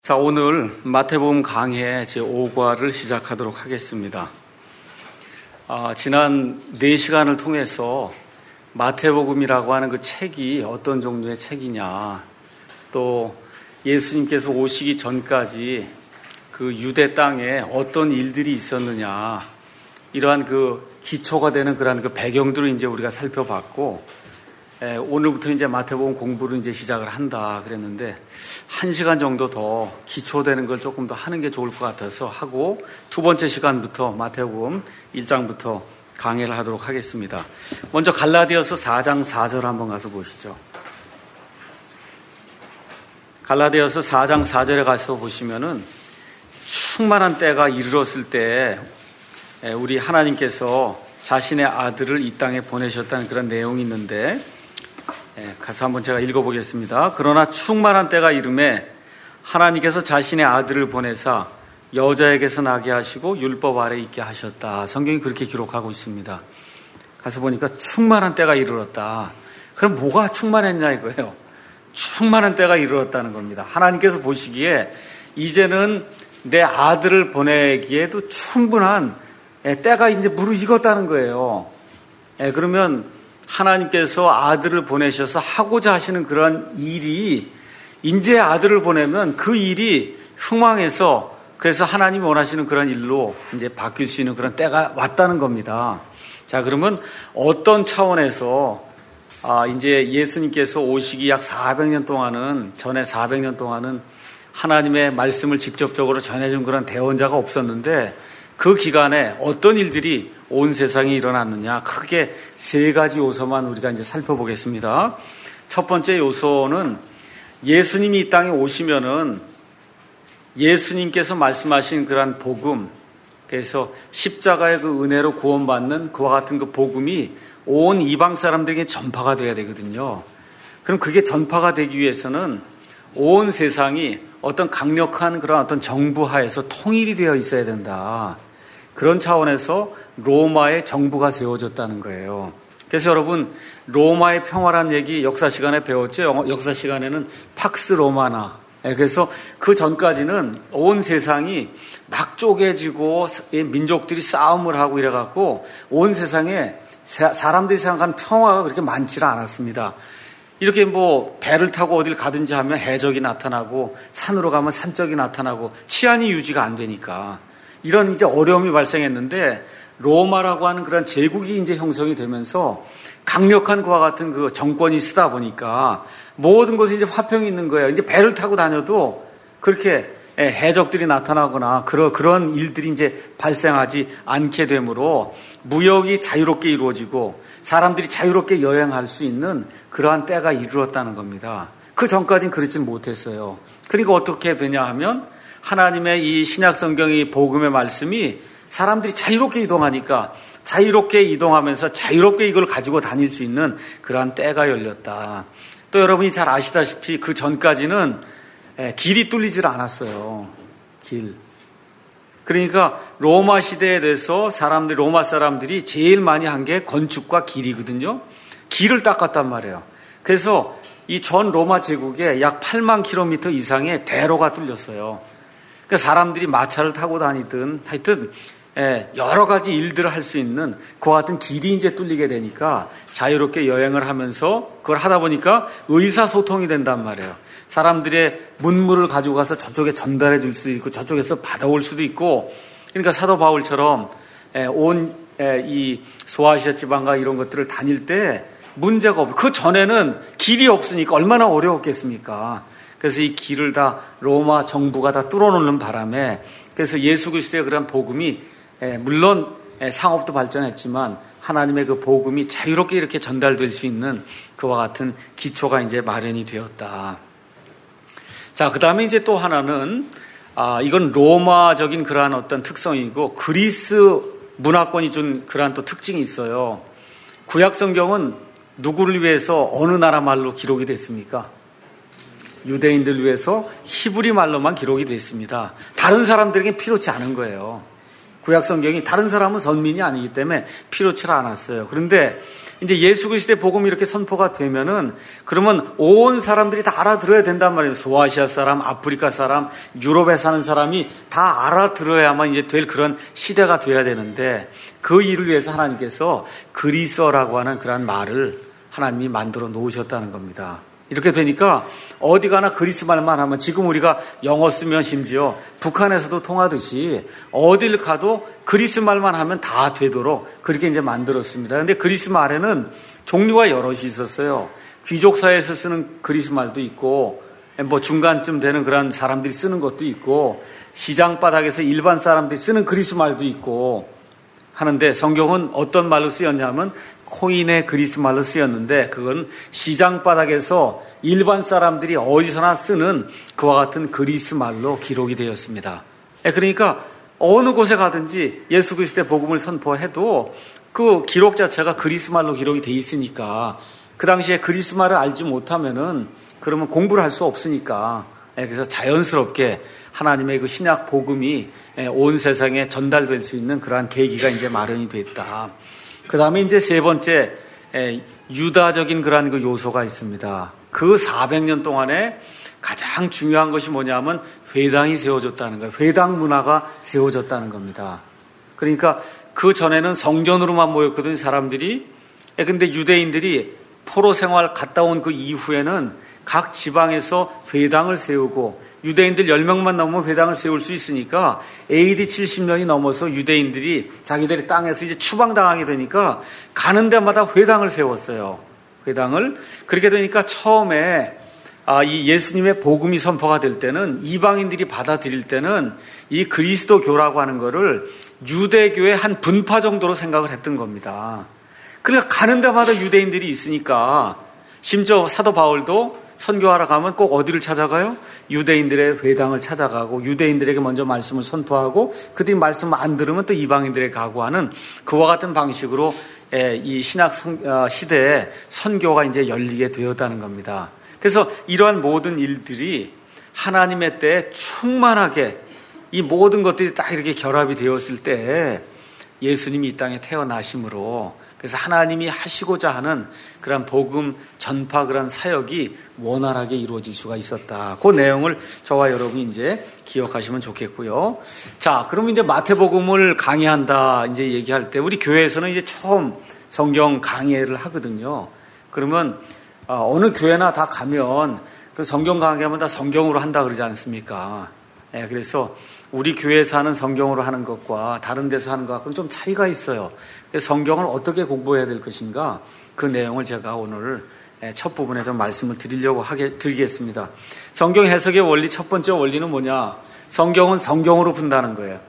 자, 오늘 마태복음 강해 제5과를 시작하도록 하겠습니다. 지난 4시간을 통해서 마태복음이라고 하는 그 책이 어떤 종류의 책이냐, 또 예수님께서 오시기 전까지 그 유대 땅에 어떤 일들이 있었느냐, 이러한 그 기초가 되는 그러한 그 배경들을 이제 우리가 살펴봤고, 오늘부터 이제 마태복음 공부를 이제 시작을 한다 그랬는데 1시간 정도 더 기초되는 걸 조금 더 하는 게 좋을 것 같아서 하고, 두 번째 시간부터 마태복음 1장부터 강해를 하도록 하겠습니다. 먼저 갈라디아서 4장 4절 한번 가서 보시죠. 갈라디아서 4장 4절에 가서 보시면은 충만한 때가 이르렀을 때 우리 하나님께서 자신의 아들을 이 땅에 보내셨다는 그런 내용이 있는데, 가서 한번 제가 읽어보겠습니다. 그러나 충만한 때가 이름에 하나님께서 자신의 아들을 보내사 여자에게서 나게 하시고 율법 아래 있게 하셨다. 성경이 그렇게 기록하고 있습니다. 가서 보니까 충만한 때가 이르렀다. 그럼 뭐가 충만했냐 이거예요. 충만한 때가 이르렀다는 겁니다. 하나님께서 보시기에 이제는 내 아들을 보내기에도 충분한 때가 이제 무르익었다는 거예요. 그러면 하나님께서 아들을 보내셔서 하고자 하시는 그런 일이, 이제 아들을 보내면 그 일이 흥왕해서, 그래서 하나님이 원하시는 그런 일로 이제 바뀔 수 있는 그런 때가 왔다는 겁니다. 자, 그러면 어떤 차원에서 이제 예수님께서 오시기 약 400년 동안은, 전에 400년 동안은 하나님의 말씀을 직접적으로 전해준 그런 대언자가 없었는데, 그 기간에 어떤 일들이 온 세상에 일어났느냐, 크게 3가지 요소만 우리가 이제 살펴보겠습니다. 첫 번째 요소는 예수님이 이 땅에 오시면은 예수님께서 말씀하신 그러한 복음, 그래서 십자가의 그 은혜로 구원받는 그와 같은 그 복음이 온 이방 사람들에게 전파가 돼야 되거든요. 그럼 그게 전파가 되기 위해서는 온 세상이 어떤 강력한 그런 어떤 정부 하에서 통일이 되어 있어야 된다. 그런 차원에서 로마의 정부가 세워졌다는 거예요. 그래서 여러분, 로마의 평화란 얘기 역사 시간에 배웠죠. 역사 시간에는 팍스 로마나. 그래서 그 전까지는 온 세상이 막 쪼개지고 민족들이 싸움을 하고 이래갖고 온 세상에 사람들이 생각하는 평화가 그렇게 많지는 않았습니다. 이렇게 뭐 배를 타고 어딜 가든지 하면 해적이 나타나고, 산으로 가면 산적이 나타나고, 치안이 유지가 안 되니까 이런 이제 어려움이 발생했는데, 로마라고 하는 그런 제국이 이제 형성이 되면서 강력한 그와 같은 그 정권이 쓰다 보니까 모든 곳에 이제 화평이 있는 거예요. 이제 배를 타고 다녀도 그렇게 해적들이 나타나거나 그런 일들이 이제 발생하지 않게 되므로 무역이 자유롭게 이루어지고 사람들이 자유롭게 여행할 수 있는 그러한 때가 이르렀다는 겁니다. 그 전까지는 그렇지는 못했어요. 그러니까 어떻게 되냐 하면 하나님의 이 신약 성경의 복음의 말씀이 사람들이 자유롭게 이동하니까 자유롭게 이동하면서 자유롭게 이걸 가지고 다닐 수 있는 그러한 때가 열렸다. 또 여러분이 잘 아시다시피 그 전까지는 길이 뚫리질 않았어요. 길. 그러니까 로마 시대에 대해서 로마 사람들이 제일 많이 한 게 건축과 길이거든요. 길을 닦았단 말이에요. 그래서 이 전 로마 제국에 약 8만 킬로미터 이상의 대로가 뚫렸어요. 그러니까 사람들이 마차를 타고 다니든 하여튼 여러 가지 일들을 할 수 있는 그와 같은 길이 이제 뚫리게 되니까 자유롭게 여행을 하면서 그걸 하다 보니까 의사소통이 된단 말이에요. 사람들의 문물을 가지고 가서 저쪽에 전달해 줄 수도 있고 저쪽에서 받아올 수도 있고, 그러니까 사도 바울처럼 온 이 소아시아 지방과 이런 것들을 다닐 때 문제가 없고, 그 전에는 길이 없으니까 얼마나 어려웠겠습니까? 그래서 이 길을 다 로마 정부가 다 뚫어놓는 바람에, 그래서 예수 그리스도의 그런 복음이 물론 상업도 발전했지만 하나님의 그 복음이 자유롭게 이렇게 전달될 수 있는 그와 같은 기초가 이제 마련이 되었다. 자, 그 다음에 이제 또 하나는 이건 로마적인 그러한 어떤 특성이고 그리스 문화권이 준 그러한 또 특징이 있어요. 구약 성경은 누구를 위해서 어느 나라 말로 기록이 됐습니까? 유대인들 위해서 히브리 말로만 기록이 됐습니다. 다른 사람들에게 필요치 않은 거예요. 구약 성경이 다른 사람은 선민이 아니기 때문에 필요치 않았어요. 그런데 이제 예수 그리스도의 복음이 이렇게 선포가 되면은 그러면 온 사람들이 다 알아들어야 된단 말이에요. 소아시아 사람, 아프리카 사람, 유럽에 사는 사람이 다 알아들어야만 이제 될 그런 시대가 돼야 되는데 그 일을 위해서 하나님께서 그리스어라고 하는 그런 말을 하나님이 만들어 놓으셨다는 겁니다. 이렇게 되니까 어디 가나 그리스 말만 하면 지금 우리가 영어 쓰면 심지어 북한에서도 통하듯이 어딜 가도 그리스 말만 하면 다 되도록 그렇게 이제 만들었습니다. 그런데 그리스 말에는 종류가 여럿이 있었어요. 귀족 사회에서 쓰는 그리스 말도 있고 뭐 중간쯤 되는 그런 사람들이 쓰는 것도 있고 시장 바닥에서 일반 사람들이 쓰는 그리스 말도 있고 하는데 성경은 어떤 말로 쓰였냐면 코인의 그리스 말로 쓰였는데 그건 시장 바닥에서 일반 사람들이 어디서나 쓰는 그와 같은 그리스 말로 기록이 되었습니다. 그러니까 어느 곳에 가든지 예수 그리스도의 복음을 선포해도 그 기록 자체가 그리스 말로 기록이 돼 있으니까 그 당시에 그리스 말을 알지 못하면은 그러면 공부를 할 수 없으니까 그래서 자연스럽게 하나님의 그 신약 복음이 온 세상에 전달될 수 있는 그러한 계기가 이제 마련이 됐다. 그 다음에 이제 세 번째, 유다적인 그러한 그 요소가 있습니다. 그 400년 동안에 가장 중요한 것이 뭐냐면 회당이 세워졌다는 거예요. 회당 문화가 세워졌다는 겁니다. 그러니까 그 전에는 성전으로만 모였거든요, 사람들이. 근데 유대인들이 포로 생활 갔다 온 그 이후에는 각 지방에서 회당을 세우고 유대인들 10명만 넘으면 회당을 세울 수 있으니까 AD 70년이 넘어서 유대인들이 자기들의 땅에서 이제 추방당하게 되니까 가는 데마다 회당을 세웠어요. 회당을. 그렇게 되니까 처음에 이 예수님의 복음이 선포가 될 때는 이방인들이 받아들일 때는 이 그리스도교라고 하는 거를 유대교의 한 분파 정도로 생각을 했던 겁니다. 그러니까 가는 데마다 유대인들이 있으니까 심지어 사도 바울도 선교하러 가면 꼭 어디를 찾아가요? 유대인들의 회당을 찾아가고 유대인들에게 먼저 말씀을 선포하고 그들이 말씀 안 들으면 또 이방인들에게 가고 하는 그와 같은 방식으로 이 신약 시대에 선교가 이제 열리게 되었다는 겁니다. 그래서 이러한 모든 일들이 하나님의 때에 충만하게 이 모든 것들이 딱 이렇게 결합이 되었을 때 예수님이 이 땅에 태어나심으로 그래서 하나님이 하시고자 하는 그런 복음 전파 그런 사역이 원활하게 이루어질 수가 있었다. 그 내용을 저와 여러분이 이제 기억하시면 좋겠고요. 자, 그럼 이제 마태복음을 강의한다 이제 얘기할 때 우리 교회에서는 이제 처음 성경 강의를 하거든요. 그러면 어느 교회나 다 가면 그 성경 강의하면 다 성경으로 한다 그러지 않습니까? 그래서 우리 교회에서 하는 성경으로 하는 것과 다른 데서 하는 것과는 좀 차이가 있어요. 그래서 성경을 어떻게 공부해야 될 것인가 그 내용을 제가 오늘 첫 부분에 좀 말씀을 드리겠습니다. 성경 해석의 원리 첫 번째 원리는 뭐냐? 성경은 성경으로 푼다는 거예요.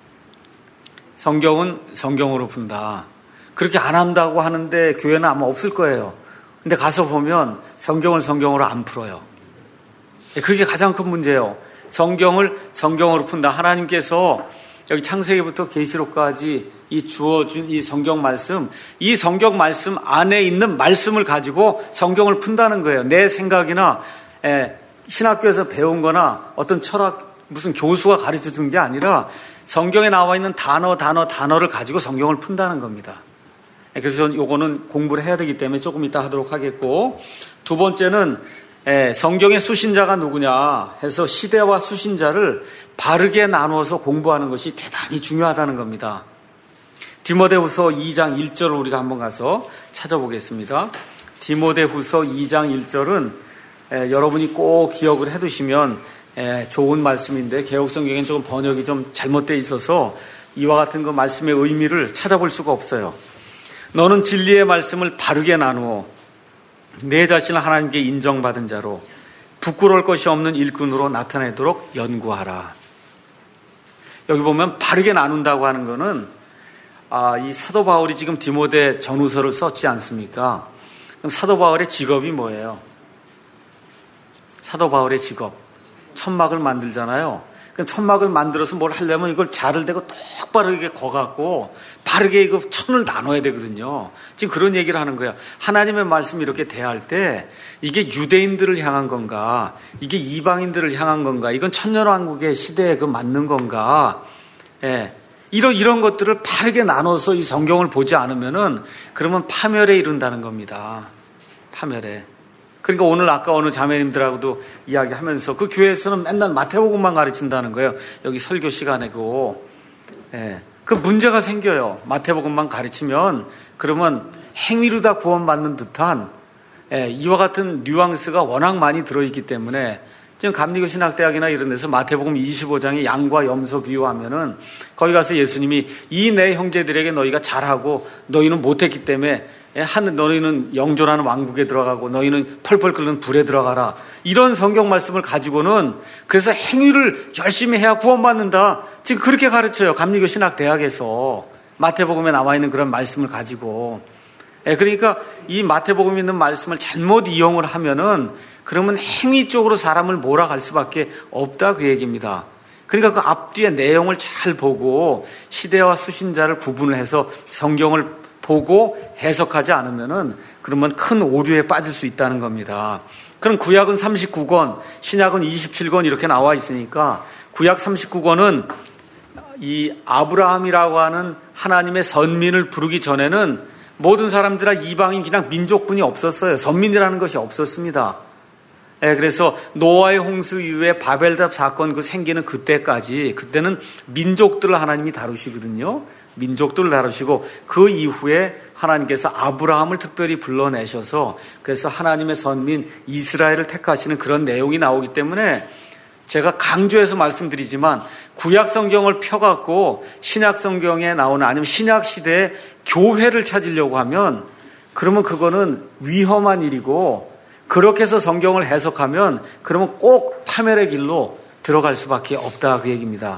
성경은 성경으로 푼다. 그렇게 안 한다고 하는데 교회는 아마 없을 거예요. 근데 가서 보면 성경을 성경으로 안 풀어요. 그게 가장 큰 문제예요. 성경을 성경으로 푼다. 하나님께서 여기 창세기부터 계시록까지 이 주어준 이 성경 말씀, 이 성경 말씀 안에 있는 말씀을 가지고 성경을 푼다는 거예요. 내 생각이나 신학교에서 배운 거나 어떤 철학 무슨 교수가 가르쳐 준 게 아니라 성경에 나와 있는 단어를 가지고 성경을 푼다는 겁니다. 그래서 요거는 공부를 해야 되기 때문에 조금 이따 하도록 하겠고, 두 번째는 성경의 수신자가 누구냐 해서 시대와 수신자를 바르게 나누어서 공부하는 것이 대단히 중요하다는 겁니다. 디모데후서 2장 1절을 우리가 한번 가서 찾아보겠습니다. 디모데후서 2장 1절은 여러분이 꼭 기억을 해두시면 좋은 말씀인데 개역성경에는 조금 번역이 좀 잘못되어 있어서 이와 같은 그 말씀의 의미를 찾아볼 수가 없어요. 너는 진리의 말씀을 바르게 나누어 내 자신을 하나님께 인정받은 자로 부끄러울 것이 없는 일꾼으로 나타내도록 연구하라. 여기 보면 바르게 나눈다고 하는 거는 이 사도 바울이 지금 디모데 전후서를 썼지 않습니까? 그럼 사도 바울의 직업이 뭐예요? 사도 바울의 직업 천막을 만들잖아요. 천막을 만들어서 뭘 하려면 이걸 자를 대고 똑바로 이렇게 거갖고 바르게 이거 천을 나눠야 되거든요. 지금 그런 얘기를 하는 거야. 하나님의 말씀을 이렇게 대할 때 이게 유대인들을 향한 건가? 이게 이방인들을 향한 건가? 이건 천년왕국의 시대에 그 맞는 건가? 이런 것들을 바르게 나눠서 이 성경을 보지 않으면은 그러면 파멸에 이른다는 겁니다. 파멸에. 그러니까 오늘 아까 어느 자매님들하고도 이야기하면서 그 교회에서는 맨날 마태복음만 가르친다는 거예요. 여기 설교 시간에고. 예. 그 문제가 생겨요. 마태복음만 가르치면 그러면 행위로 다 구원받는 듯한 이와 같은 뉘앙스가 워낙 많이 들어있기 때문에 지금 감리교신학대학이나 이런 데서 마태복음 25장에 양과 염소 비유하면은 거기 가서 예수님이 이 내 형제들에게 너희가 잘하고 너희는 못했기 때문에 너희는 영존하는 왕국에 들어가고 너희는 펄펄 끓는 불에 들어가라. 이런 성경 말씀을 가지고는 그래서 행위를 열심히 해야 구원받는다. 지금 그렇게 가르쳐요. 감리교신학대학에서 마태복음에 나와 있는 그런 말씀을 가지고. 그러니까 이 마태복음에 있는 말씀을 잘못 이용을 하면은 그러면 행위 쪽으로 사람을 몰아갈 수밖에 없다 그 얘기입니다. 그러니까 그 앞뒤의 내용을 잘 보고 시대와 수신자를 구분을 해서 성경을 보고 해석하지 않으면은 그러면 큰 오류에 빠질 수 있다는 겁니다. 그럼 구약은 39권, 신약은 27권 이렇게 나와 있으니까 구약 39권은 이 아브라함이라고 하는 하나님의 선민을 부르기 전에는 모든 사람들아 이방인 그냥 민족분이 없었어요. 선민이라는 것이 없었습니다. 그래서 노아의 홍수 이후에 바벨탑 사건 그 생기는 그때는 민족들을 하나님이 다루시거든요. 민족들을 다루시고 그 이후에 하나님께서 아브라함을 특별히 불러내셔서 그래서 하나님의 선민 이스라엘을 택하시는 그런 내용이 나오기 때문에 제가 강조해서 말씀드리지만 구약 성경을 펴갖고 신약 성경에 나오는 아니면 신약 시대에 교회를 찾으려고 하면 그러면 그거는 위험한 일이고 그렇게 해서 성경을 해석하면 그러면 꼭 파멸의 길로 들어갈 수밖에 없다 그 얘기입니다.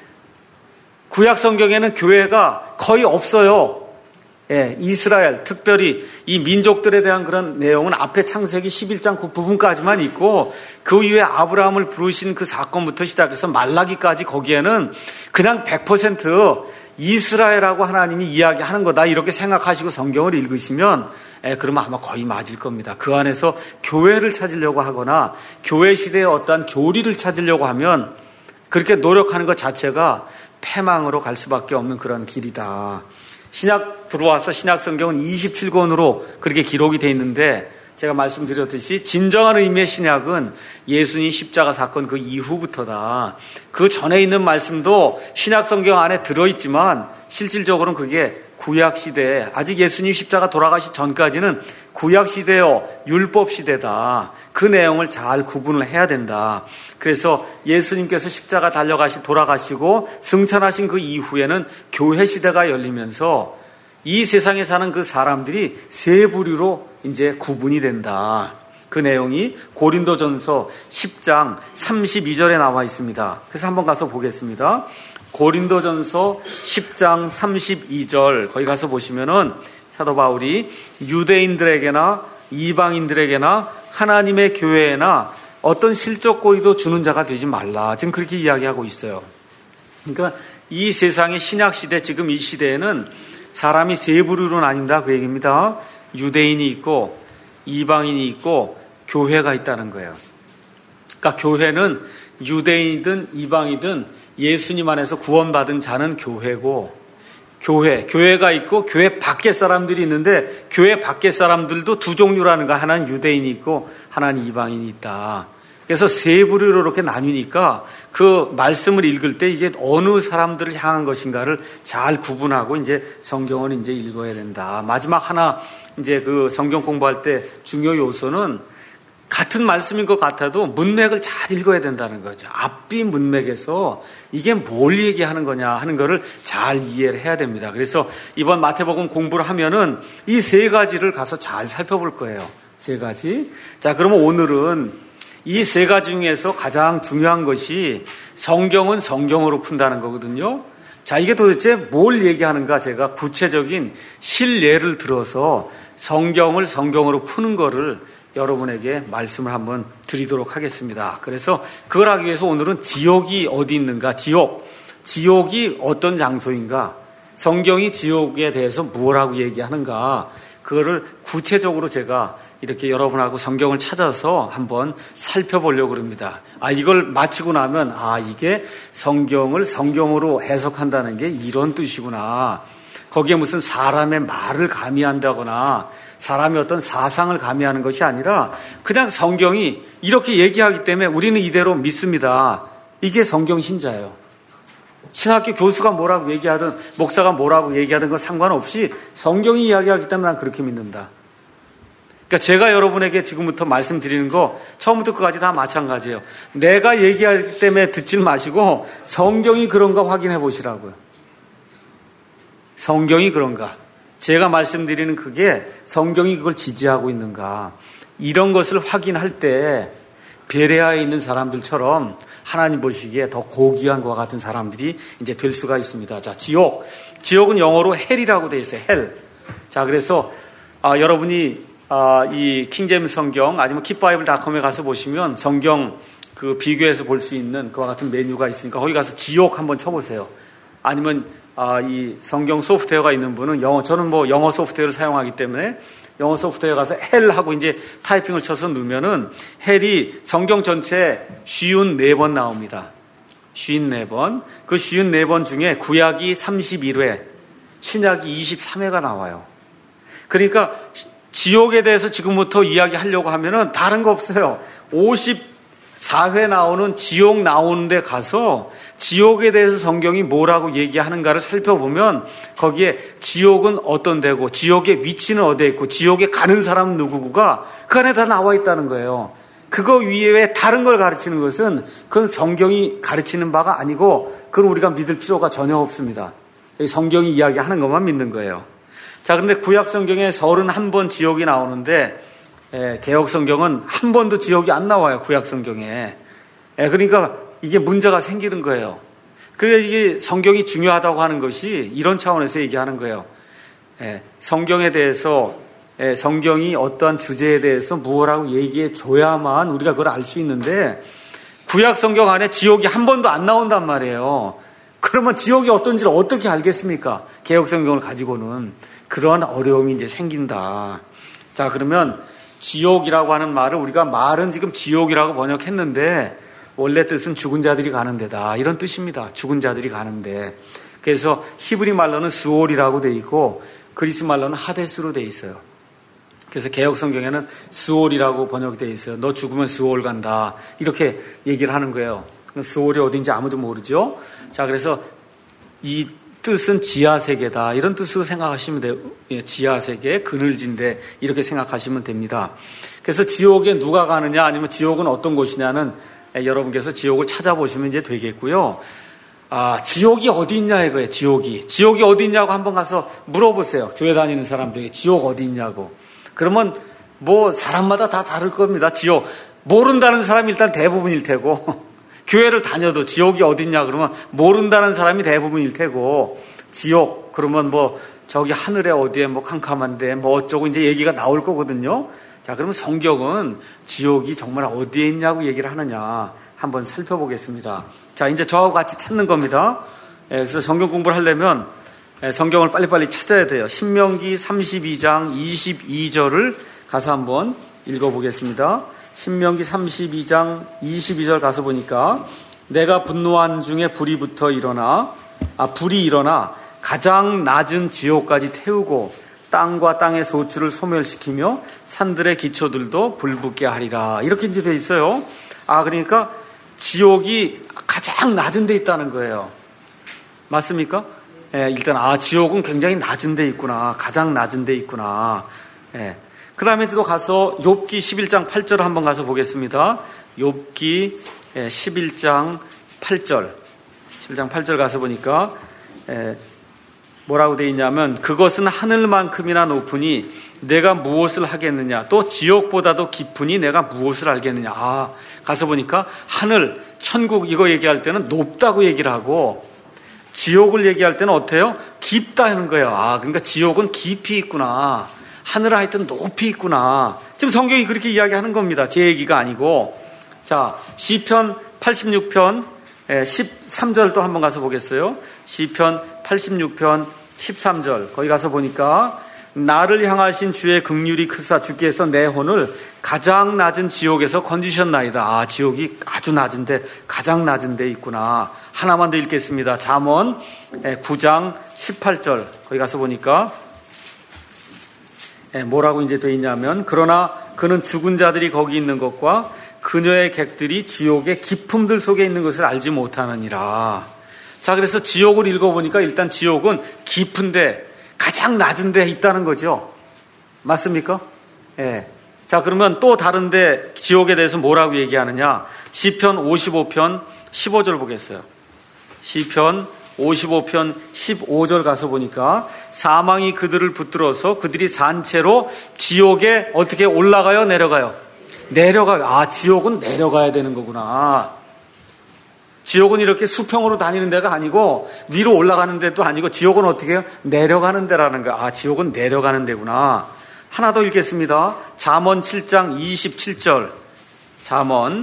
구약 성경에는 교회가 거의 없어요. 이스라엘, 특별히 이 민족들에 대한 그런 내용은 앞에 창세기 11장 그 부분까지만 있고 그 이후에 아브라함을 부르신 그 사건부터 시작해서 말라기까지 거기에는 그냥 100% 이스라엘하고 하나님이 이야기하는 거다 이렇게 생각하시고 성경을 읽으시면 그러면 아마 거의 맞을 겁니다. 그 안에서 교회를 찾으려고 하거나 교회 시대의 어떠한 교리를 찾으려고 하면 그렇게 노력하는 것 자체가 패망으로 갈 수밖에 없는 그런 길이다. 신약 들어와서 신약 성경은 27권으로 그렇게 기록이 되어 있는데 제가 말씀드렸듯이 진정한 의미의 신약은 예수님 십자가 사건 그 이후부터다. 그 전에 있는 말씀도 신약 성경 안에 들어있지만 실질적으로는 그게 구약 시대에 아직 예수님 십자가 돌아가시 전까지는 구약 시대요 율법 시대다. 그 내용을 잘 구분을 해야 된다. 그래서 예수님께서 십자가 돌아가시고 승천하신 그 이후에는 교회 시대가 열리면서 이 세상에 사는 그 사람들이 세 부류로 이제 구분이 된다. 그 내용이 고린도전서 10장 32절에 나와 있습니다. 그래서 한번 가서 보겠습니다. 고린도전서 10장 32절 거기 가서 보시면은 사도 바울이 유대인들에게나 이방인들에게나 하나님의 교회에나 어떤 실적 고의도 주는 자가 되지 말라. 지금 그렇게 이야기하고 있어요. 그러니까 이 세상의 신약 시대 지금 이 시대에는 사람이 세 부류로 나뉜다 그 얘기입니다. 유대인이 있고 이방인이 있고 교회가 있다는 거예요. 그러니까 교회는 유대인이든 이방이든 예수님 안에서 구원받은 자는 교회고 교회가 있고 교회 밖에 사람들이 있는데 교회 밖에 사람들도 두 종류라는 거야. 하나는 유대인이 있고 하나는 이방인이 있다. 그래서 세 부류로 이렇게 나뉘니까 그 말씀을 읽을 때 이게 어느 사람들을 향한 것인가를 잘 구분하고 이제 성경을 이제 읽어야 된다. 마지막 하나 이제 그 성경 공부할 때 중요 요소는 같은 말씀인 것 같아도 문맥을 잘 읽어야 된다는 거죠. 앞뒤 문맥에서 이게 뭘 얘기하는 거냐 하는 거를 잘 이해를 해야 됩니다. 그래서 이번 마태복음 공부를 하면은 이 세 가지를 가서 잘 살펴볼 거예요. 세 가지. 자, 그러면 오늘은 이 세 가지 중에서 가장 중요한 것이 성경은 성경으로 푼다는 거거든요. 자, 이게 도대체 뭘 얘기하는가 제가 구체적인 실례를 들어서 성경을 성경으로 푸는 거를 여러분에게 말씀을 한번 드리도록 하겠습니다. 그래서 그걸 하기 위해서 오늘은 지옥이 어디 있는가, 지옥이 어떤 장소인가, 성경이 지옥에 대해서 무엇라고 얘기하는가, 그거를 구체적으로 제가 이렇게 여러분하고 성경을 찾아서 한번 살펴보려고 합니다. 이걸 마치고 나면 이게 성경을 성경으로 해석한다는 게 이런 뜻이구나. 거기에 무슨 사람의 말을 가미한다거나 사람의 어떤 사상을 가미하는 것이 아니라 그냥 성경이 이렇게 얘기하기 때문에 우리는 이대로 믿습니다. 이게 성경 신자예요. 신학교 교수가 뭐라고 얘기하든 목사가 뭐라고 얘기하든 건 상관없이 성경이 이야기하기 때문에 난 그렇게 믿는다. 그러니까 제가 여러분에게 지금부터 말씀드리는 거 처음부터 끝까지 다 마찬가지예요. 내가 얘기하기 때문에 듣지 마시고 성경이 그런가 확인해 보시라고요. 성경이 그런가? 제가 말씀드리는 그게 성경이 그걸 지지하고 있는가? 이런 것을 확인할 때 베레아에 있는 사람들처럼 하나님 보시기에 더 고귀한 것과 같은 사람들이 이제 될 수가 있습니다. 자, 지옥은 영어로 헬이라고 되어 있어요. 헬. 자, 그래서 여러분이 이 킹제임스 성경 아니면 킵바이블닷컴에 가서 보시면 성경 그 비교해서 볼 수 있는 그와 같은 메뉴가 있으니까 거기 가서 지옥 한번 쳐보세요. 아니면 이 성경 소프트웨어가 있는 분은 저는 영어 소프트웨어를 사용하기 때문에 영어 소프트웨어 가서 헬하고 이제 타이핑을 쳐서 넣으면은 헬이 성경 전체에 54번 나옵니다. 54번. 그 54번 중에 구약이 31회, 신약이 23회가 나와요. 그러니까 지옥에 대해서 지금부터 이야기하려고 하면은 다른 거 없어요. 54회 나오는 지옥 나오는 데 가서 지옥에 대해서 성경이 뭐라고 얘기하는가를 살펴보면 거기에 지옥은 어떤 데고 지옥의 위치는 어디에 있고 지옥에 가는 사람은 누구고가 그 안에 다 나와 있다는 거예요. 그거 위에 다른 걸 가르치는 것은 그건 성경이 가르치는 바가 아니고 그걸 우리가 믿을 필요가 전혀 없습니다. 성경이 이야기하는 것만 믿는 거예요. 자, 그런데 구약 성경에 31번 지옥이 나오는데 개혁 성경은 한 번도 지옥이 안 나와요. 구약 성경에. 그러니까 이게 문제가 생기는 거예요. 그래서 이게 성경이 중요하다고 하는 것이 이런 차원에서 얘기하는 거예요. 성경에 대해서 성경이 어떠한 주제에 대해서 무엇라고 얘기해 줘야만 우리가 그걸 알 수 있는데 구약 성경 안에 지옥이 한 번도 안 나온단 말이에요. 그러면 지옥이 어떤지를 어떻게 알겠습니까? 개혁 성경을 가지고는 그러한 어려움이 이제 생긴다. 자, 그러면 지옥이라고 하는 말을 우리가 말은 지금 지옥이라고 번역했는데 원래 뜻은 죽은 자들이 가는 데다 이런 뜻입니다. 죽은 자들이 가는데. 그래서 히브리 말로는 스올이라고 돼 있고 그리스 말로는 하데스로 돼 있어요. 그래서 개혁 성경에는 스올이라고 번역이 돼 있어요. 너 죽으면 스올 간다 이렇게 얘기를 하는 거예요. 스올이 어딘지 아무도 모르죠. 자, 그래서 이 뜻은 지하세계다 이런 뜻으로 생각하시면 돼요. 지하세계, 그늘진데 이렇게 생각하시면 됩니다. 그래서 지옥에 누가 가느냐 아니면 지옥은 어떤 곳이냐는 여러분께서 지옥을 찾아보시면 이제 되겠고요. 지옥이 어디 있냐 이거예요. 지옥이 어디 있냐고 한번 가서 물어보세요. 교회 다니는 사람들에게 지옥 어디 있냐고. 그러면 사람마다 다 다를 겁니다. 지옥 모른다는 사람이 일단 대부분일 테고 교회를 다녀도 지옥이 어디 있냐 그러면 모른다는 사람이 대부분일 테고 지옥 그러면 저기 하늘에 어디에 캄캄한데 어쩌고 이제 얘기가 나올 거거든요. 자, 그러면 성경은 지옥이 정말 어디에 있냐고 얘기를 하느냐 한번 살펴보겠습니다. 자, 이제 저하고 같이 찾는 겁니다. 그래서 성경 공부를 하려면 성경을 빨리빨리 찾아야 돼요. 신명기 32장 22절을 가서 한번 읽어보겠습니다. 신명기 32장 22절 가서 보니까 내가 분노한 중에 불이 일어나 가장 낮은 지옥까지 태우고 땅과 땅의 소출을 소멸시키며 산들의 기초들도 불붙게 하리라 이렇게 이제 돼 있어요. 그러니까 지옥이 가장 낮은 데 있다는 거예요. 맞습니까? 일단 지옥은 굉장히 낮은 데 있구나. 가장 낮은 데 있구나. 그 다음에 또 가서 욥기 11장 8절을 한번 가서 보겠습니다. 욥기 11장 8절. 11장 8절 가서 보니까 뭐라고 되어 있냐면 그것은 하늘만큼이나 높으니 내가 무엇을 하겠느냐 또 지옥보다도 깊으니 내가 무엇을 알겠느냐. 가서 보니까 하늘, 천국 이거 얘기할 때는 높다고 얘기를 하고 지옥을 얘기할 때는 어때요? 깊다 하는 거예요. 그러니까 지옥은 깊이 있구나. 하늘은 하여튼 높이 있구나. 지금 성경이 그렇게 이야기하는 겁니다. 제 얘기가 아니고. 자, 시편 86편 13절 또 한번 가서 보겠어요. 시편 86편 13절 거기 가서 보니까 나를 향하신 주의 긍휼이 크사 주께서 내 혼을 가장 낮은 지옥에서 건지셨나이다. 아, 지옥이 아주 낮은데 가장 낮은 데 있구나. 하나만 더 읽겠습니다. 잠언 9장 18절 거기 가서 보니까 뭐라고 이제 돼 있냐면, 그러나 그는 죽은 자들이 거기 있는 것과 그녀의 객들이 지옥의 깊음들 속에 있는 것을 알지 못하느니라. 자, 그래서 지옥을 읽어보니까 일단 지옥은 깊은데 가장 낮은 데 있다는 거죠. 맞습니까? 예. 자, 그러면 또 다른데 지옥에 대해서 뭐라고 얘기하느냐? 시편 55편 15절 보겠어요. 시편 55편 15절 가서 보니까 사망이 그들을 붙들어서 그들이 산채로 지옥에 어떻게 올라가요? 내려가요? 내려가요. 아, 지옥은 내려가야 되는 거구나. 지옥은 이렇게 수평으로 다니는 데가 아니고 위로 올라가는 데도 아니고 지옥은 어떻게 해요? 내려가는 데라는 거야. 아, 지옥은 내려가는 데구나. 하나 더 읽겠습니다. 잠언 7장 27절. 잠언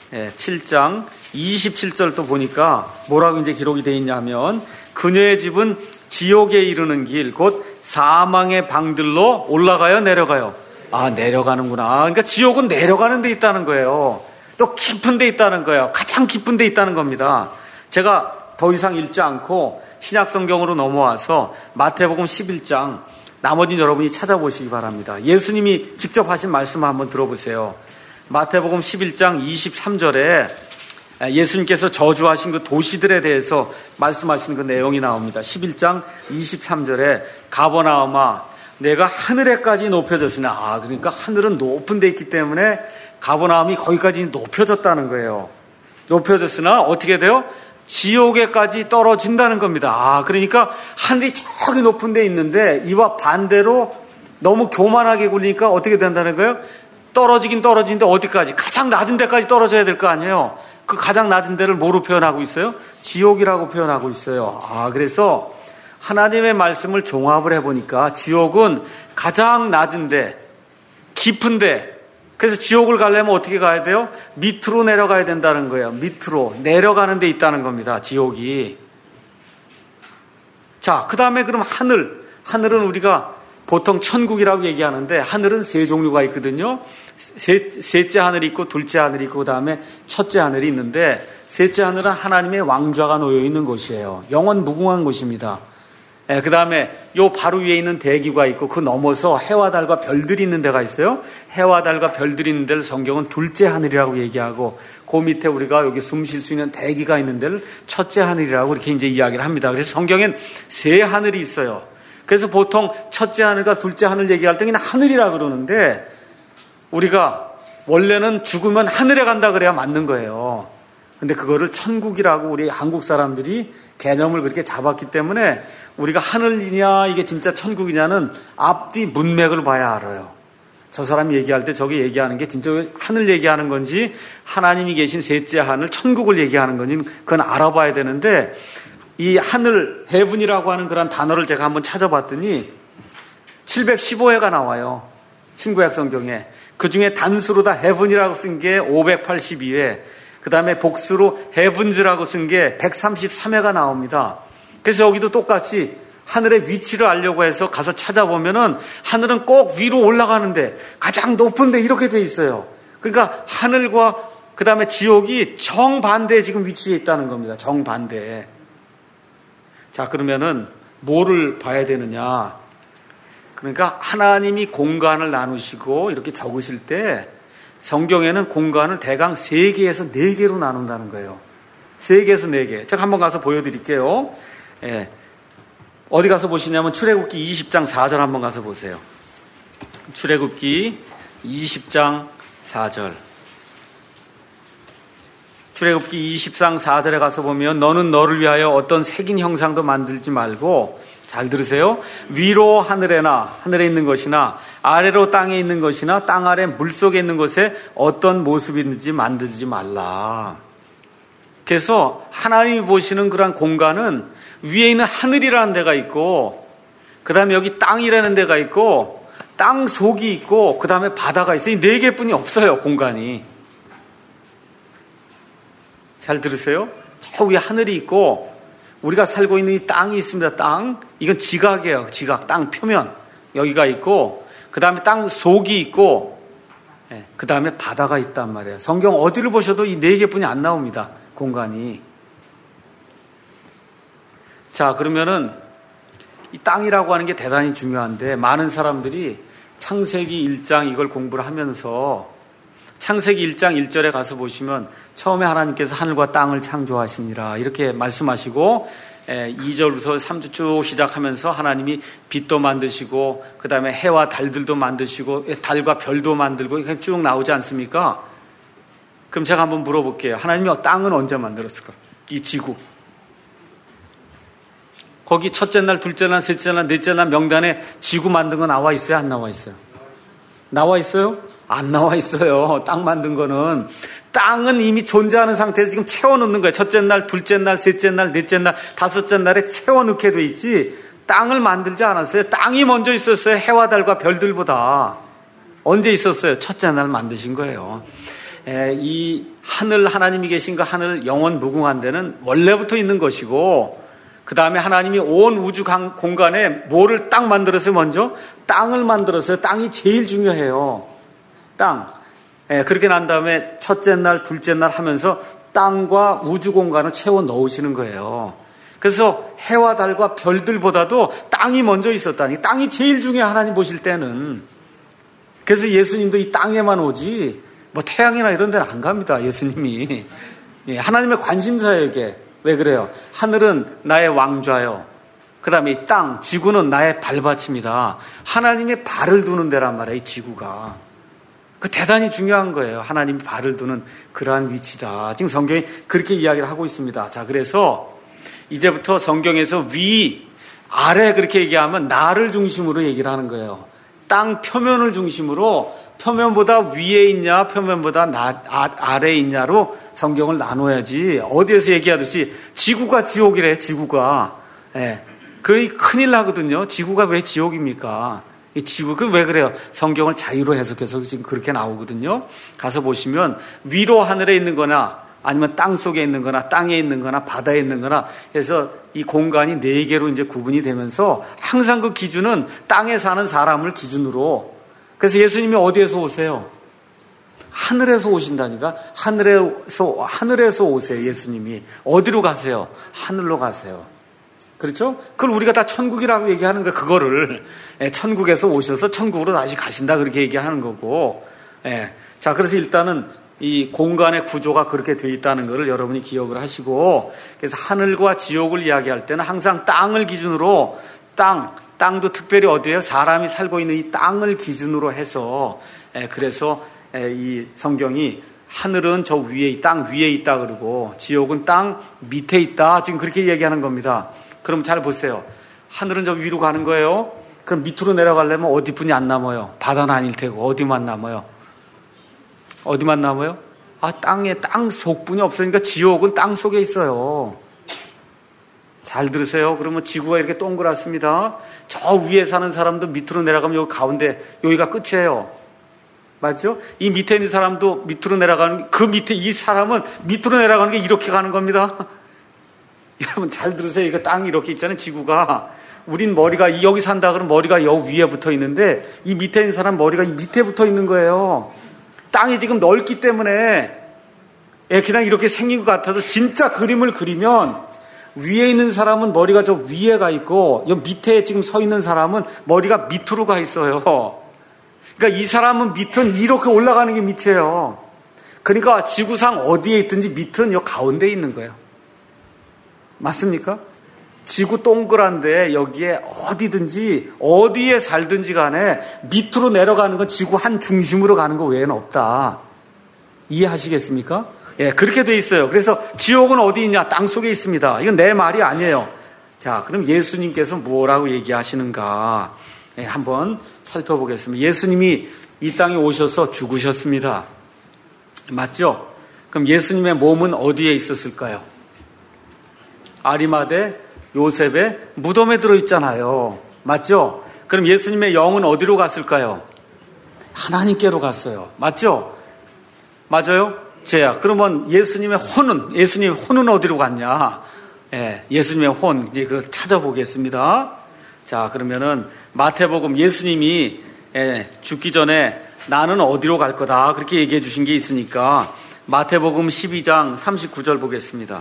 7장 27절 또 보니까 뭐라고 이제 기록이 되어 있냐면, 그녀의 집은 지옥에 이르는 길, 곧 사망의 방들로 올라가요? 내려가요? 아, 내려가는구나. 그러니까 지옥은 내려가는 데 있다는 거예요. 또 깊은 데 있다는 거예요. 가장 깊은 데 있다는 겁니다. 제가 더 이상 읽지 않고 신약성경으로 넘어와서 마태복음 11장, 나머지는 여러분이 찾아보시기 바랍니다. 예수님이 직접 하신 말씀을 한번 들어보세요. 마태복음 11장 23절에 예수님께서 저주하신 그 도시들에 대해서 말씀하신 그 내용이 나옵니다. 11장 23절에 가버나움아 내가 하늘에까지 높여졌으나, 아, 그러니까 하늘은 높은 데 있기 때문에 가버나움이 거기까지 높여졌다는 거예요. 높여졌으나 어떻게 돼요? 지옥에까지 떨어진다는 겁니다. 아, 그러니까 하늘이 저기 높은 데 있는데 이와 반대로 너무 교만하게 굴리니까 어떻게 된다는 거예요? 떨어지긴 떨어지는데 어디까지? 가장 낮은 데까지 떨어져야 될 거 아니에요. 그 가장 낮은 데를 뭐로 표현하고 있어요? 지옥이라고 표현하고 있어요. 아, 그래서 하나님의 말씀을 종합을 해보니까 지옥은 가장 낮은데, 깊은데, 그래서 지옥을 가려면 어떻게 가야 돼요? 밑으로 내려가야 된다는 거예요. 밑으로 내려가는 데 있다는 겁니다. 지옥이. 자, 그 다음에 그럼 하늘은 우리가 보통 천국이라고 얘기하는데 하늘은 세 종류가 있거든요. 셋째 하늘이 있고 둘째 하늘이 있고 그 다음에 첫째 하늘이 있는데, 셋째 하늘은 하나님의 왕좌가 놓여 있는 곳이에요. 영원 무궁한 곳입니다. 그 다음에 요 바로 위에 있는 대기가 있고 그 넘어서 해와 달과 별들이 있는 데가 있어요. 해와 달과 별들이 있는 데를 성경은 둘째 하늘이라고 얘기하고, 그 밑에 우리가 여기 숨 쉴 수 있는 대기가 있는 데를 첫째 하늘이라고 이렇게 이제 이야기를 합니다. 그래서 성경엔 세 하늘이 있어요. 그래서 보통 첫째 하늘과 둘째 하늘 얘기할 때 그냥 하늘이라 그러는데, 우리가 원래는 죽으면 하늘에 간다 그래야 맞는 거예요. 근데 그거를 천국이라고 우리 한국 사람들이 개념을 그렇게 잡았기 때문에 우리가 하늘이냐 이게 진짜 천국이냐는 앞뒤 문맥을 봐야 알아요. 저 사람이 얘기할 때 저게 얘기하는 게 진짜 하늘 얘기하는 건지 하나님이 계신 셋째 하늘 천국을 얘기하는 건지 그건 알아봐야 되는데, 이 하늘, 헤븐이라고 하는 그런 단어를 제가 한번 찾아봤더니 715회가 나와요. 신구약 성경에. 그 중에 단수로 다 헤븐이라고 쓴 게 582회, 그 다음에 복수로 헤븐즈라고 쓴 게 133회가 나옵니다. 그래서 여기도 똑같이 하늘의 위치를 알려고 해서 가서 찾아보면은 하늘은 꼭 위로 올라가는데 가장 높은데 이렇게 돼 있어요. 그러니까 하늘과 그 다음에 지옥이 정반대에 지금 위치해 있다는 겁니다. 정반대에. 자, 그러면은 뭐를 봐야 되느냐? 그러니까 하나님이 공간을 나누시고 이렇게 적으실 때 성경에는 공간을 대강 3개에서 4개로 나눈다는 거예요. 3개에서 4개. 제가 한번 가서 보여드릴게요. 예. 어디 가서 보시냐면 출애굽기 20장 4절 한번 가서 보세요. 출애굽기 20장 4절. 출애굽기 20장 4절에 가서 보면, 너는 너를 위하여 어떤 새긴 형상도 만들지 말고, 잘 들으세요. 위로 하늘에 있는 것이나 아래로 땅에 있는 것이나 땅 아래 물속에 있는 것에 어떤 모습이든지 만들지 말라. 그래서 하나님이 보시는 그런 공간은 위에 있는 하늘이라는 데가 있고, 그 다음에 여기 땅이라는 데가 있고, 땅 속이 있고, 그 다음에 바다가 있어요. 이 4개뿐이 없어요, 공간이. 잘 들으세요. 저 위에 하늘이 있고 우리가 살고 있는 이 땅이 있습니다. 땅. 이건 지각이에요. 지각. 땅 표면. 여기가 있고, 그 다음에 땅 속이 있고, 그 다음에 바다가 있단 말이에요. 성경 어디를 보셔도 이 네 개뿐이 안 나옵니다. 공간이. 자, 그러면은 이 땅이라고 하는 게 대단히 중요한데, 많은 사람들이 창세기 1장 이걸 공부를 하면서 창세기 1장 1절에 가서 보시면 처음에 하나님께서 하늘과 땅을 창조하시니라 이렇게 말씀하시고, 2절부터 3절 쭉 시작하면서 하나님이 빛도 만드시고 그 다음에 해와 달들도 만드시고 달과 별도 만들고 이렇게 쭉 나오지 않습니까? 그럼 제가 한번 물어볼게요. 하나님이 땅은 언제 만들었을까? 이 지구. 거기 첫째 날, 둘째 날, 셋째 날, 넷째 날 명단에 지구 만든 거 나와 있어요? 안 나와 있어요? 나와 있어요? 안 나와 있어요. 땅 만든 거는. 땅은 이미 존재하는 상태에서 지금 채워넣는 거예요. 첫째 날, 둘째 날, 셋째 날, 넷째 날, 다섯째 날에 채워넣게 돼 있지 땅을 만들지 않았어요. 땅이 먼저 있었어요. 해와 달과 별들보다. 언제 있었어요? 첫째 날 만드신 거예요. 이 하늘, 하나님이 계신 그 하늘 영원 무궁한 데는 원래부터 있는 것이고, 그 다음에 하나님이 온 우주 공간에 뭐를 딱 만들었어요? 먼저 땅을 만들었어요. 땅이 제일 중요해요. 땅. 그렇게 난 다음에 첫째 날, 둘째 날 하면서 땅과 우주 공간을 채워 넣으시는 거예요. 그래서 해와 달과 별들보다도 땅이 먼저 있었다니. 땅이 제일 중요해, 하나님 보실 때는. 그래서 예수님도 이 땅에만 오지 뭐 태양이나 이런 데는 안 갑니다, 예수님이. 하나님의 관심사에게. 왜 그래요? 하늘은 나의 왕좌요. 그 다음에 이 땅, 지구는 나의 발받침이다. 하나님의 발을 두는 데란 말이에요, 이 지구가. 그 대단히 중요한 거예요. 하나님이 발을 두는 그러한 위치다. 지금 성경이 그렇게 이야기를 하고 있습니다. 자, 그래서 이제부터 성경에서 위, 아래 그렇게 얘기하면 나를 중심으로 얘기를 하는 거예요. 땅 표면을 중심으로 표면보다 위에 있냐, 표면보다 아래에 있냐로 성경을 나눠야지. 어디에서 얘기하듯이 지구가 지옥이래, 지구가. 그게 큰일 나거든요. 지구가 왜 지옥입니까? 이 지구, 그 왜 그래요? 성경을 자유로 해석해서 지금 그렇게 나오거든요. 가서 보시면 위로 하늘에 있는 거나 아니면 땅 속에 있는 거나 땅에 있는 거나 바다에 있는 거나 해서 이 공간이 네 개로 이제 구분이 되면서 항상 그 기준은 땅에 사는 사람을 기준으로. 그래서 예수님이 어디에서 오세요? 하늘에서 오신다니까. 하늘에서 오세요. 예수님이. 어디로 가세요? 하늘로 가세요. 그렇죠? 그걸 우리가 다 천국이라고 얘기하는 거예요. 그거를 천국에서 오셔서 천국으로 다시 가신다 그렇게 얘기하는 거고. 자, 그래서 일단은 이 공간의 구조가 그렇게 돼 있다는 것을 여러분이 기억을 하시고, 그래서 하늘과 지옥을 이야기할 때는 항상 땅을 기준으로, 땅도 특별히 어디에요? 사람이 살고 있는 이 땅을 기준으로 해서, 그래서 이 성경이 하늘은 저 위에, 땅 위에 있다 그러고 지옥은 땅 밑에 있다, 지금 그렇게 얘기하는 겁니다. 그럼 잘 보세요. 하늘은 저 위로 가는 거예요. 그럼 밑으로 내려가려면 어디뿐이 안 남아요? 바다는 아닐 테고 어디만 남아요? 어디만 남아요? 땅에 땅 속뿐이 없으니까 지옥은 땅 속에 있어요. 잘 들으세요. 그러면 지구가 이렇게 동그랗습니다. 저 위에 사는 사람도 밑으로 내려가면 여기 가운데, 여기가 끝이에요. 맞죠? 이 밑에 있는 사람도 밑으로 내려가는, 그 밑에 이 사람은 밑으로 내려가는 게 이렇게 가는 겁니다. 여러분 잘 들으세요. 이거 땅이 이렇게 있잖아요. 지구가. 우린 머리가 여기 산다 그러면 머리가 여기 위에 붙어 있는데, 이 밑에 있는 사람 머리가 이 밑에 붙어 있는 거예요. 땅이 지금 넓기 때문에 그냥 이렇게 생긴 것 같아도 진짜 그림을 그리면 위에 있는 사람은 머리가 저 위에 가 있고, 여 밑에 지금 서 있는 사람은 머리가 밑으로 가 있어요. 그러니까 이 사람은 밑은 이렇게 올라가는 게 밑이에요. 그러니까 지구상 어디에 있든지 밑은 여 가운데에 있는 거예요. 맞습니까? 지구 동그란데 여기에 어디든지 어디에 살든지 간에 밑으로 내려가는 건 지구 한 중심으로 가는 거 외에는 없다. 이해하시겠습니까? 그렇게 돼 있어요. 그래서 지옥은 어디 있냐? 땅 속에 있습니다. 이건 내 말이 아니에요. 자, 그럼 예수님께서 뭐라고 얘기하시는가? 한번 살펴보겠습니다. 예수님이 이 땅에 오셔서 죽으셨습니다. 맞죠? 그럼 예수님의 몸은 어디에 있었을까요? 아리마대 요셉의 무덤에 들어있잖아요. 맞죠? 그럼 예수님의 영은 어디로 갔을까요? 하나님께로 갔어요. 맞죠? 맞아요? 그러면 예수님의 혼은 어디로 갔냐? 예수님의 혼, 이제 그거 찾아보겠습니다. 자, 그러면은 마태복음 예수님이 죽기 전에 나는 어디로 갈 거다 그렇게 얘기해 주신 게 있으니까 마태복음 12장 39절 보겠습니다.